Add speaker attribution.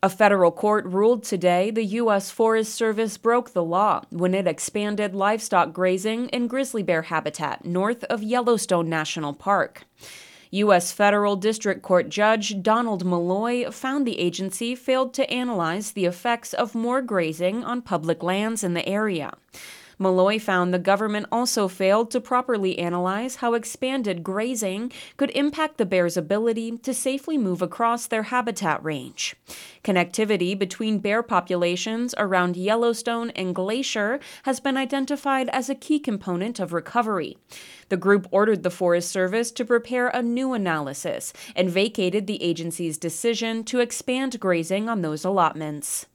Speaker 1: A federal court ruled today the U.S. Forest Service broke the law when it expanded livestock grazing in grizzly bear habitat north of Yellowstone National Park. U.S. Federal District Court Judge Donald Malloy found the agency failed to analyze the effects of more grazing on public lands in the area. Malloy found the government also failed to properly analyze how expanded grazing could impact the bear's ability to safely move across their habitat range. Connectivity between bear populations around Yellowstone and Glacier has been identified as a key component of recovery. The group ordered the Forest Service to prepare a new analysis and vacated the agency's decision to expand grazing on those allotments.